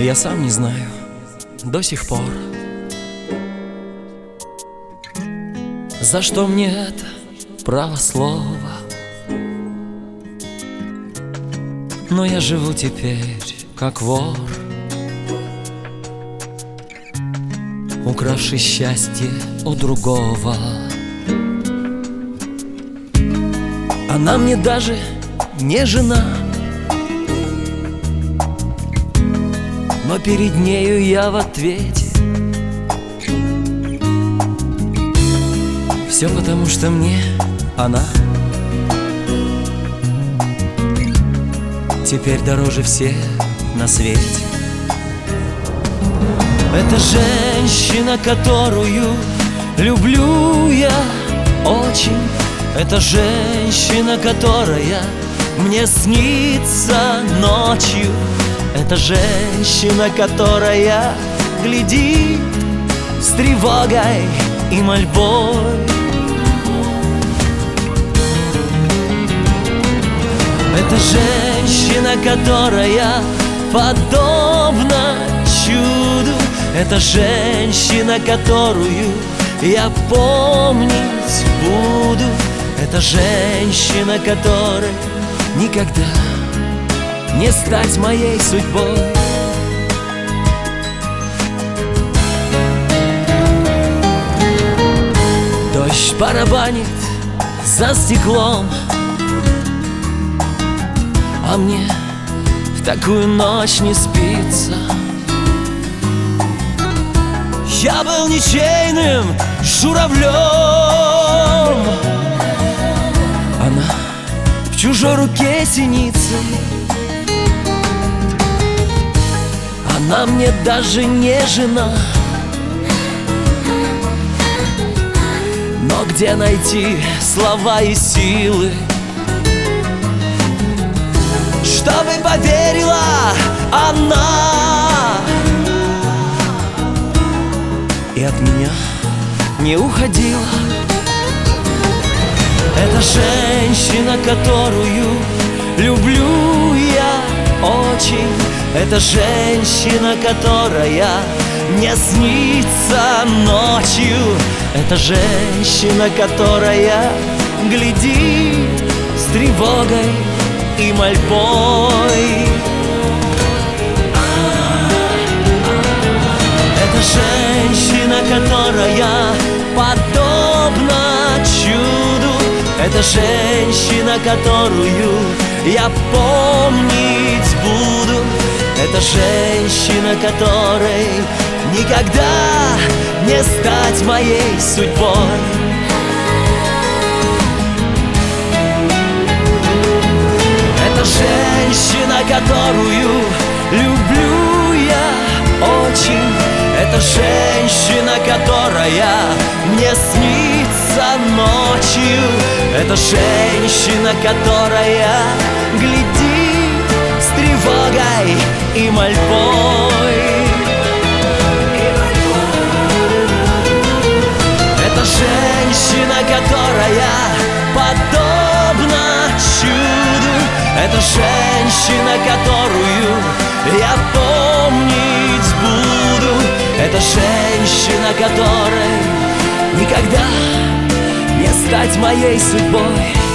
Я сам не знаю до сих пор, за что мне это право слова. Но я живу теперь как вор, укравший счастье у другого. Она мне даже не жена, но перед нею я в ответе. Все потому, что мне она теперь дороже всех на свете. Это женщина, которую люблю я очень. Это женщина, которая мне снится ночью. Это женщина, которая глядит с тревогой и мольбой. Это женщина, которая подобна чуду. Это женщина, которую я помнить буду. Это женщина, которой никогда не стать моей судьбой. Дождь барабанит за стеклом, а мне в такую ночь не спится. Я был ничейным журавлем, она в чужой руке синицей. Она мне даже не жена, но где найти слова и силы, чтобы поверила она и от меня не уходила. Это женщина, которую люблю я очень. Это женщина, которая мне снится ночью. Это женщина, которая глядит с тревогой и мольбой. Это женщина, которая подобна чуду. Это женщина, которую я помнить буду. Это женщина, которой никогда не стать моей судьбой. Это женщина, которую люблю я очень. Это женщина, которая мне снится ночью. Это женщина, которая глядит с тревогой и мольбой. Это женщина, которая подобна чуду. Это женщина, которую я помнить буду. Это женщина, которой никогда не стать моей судьбой.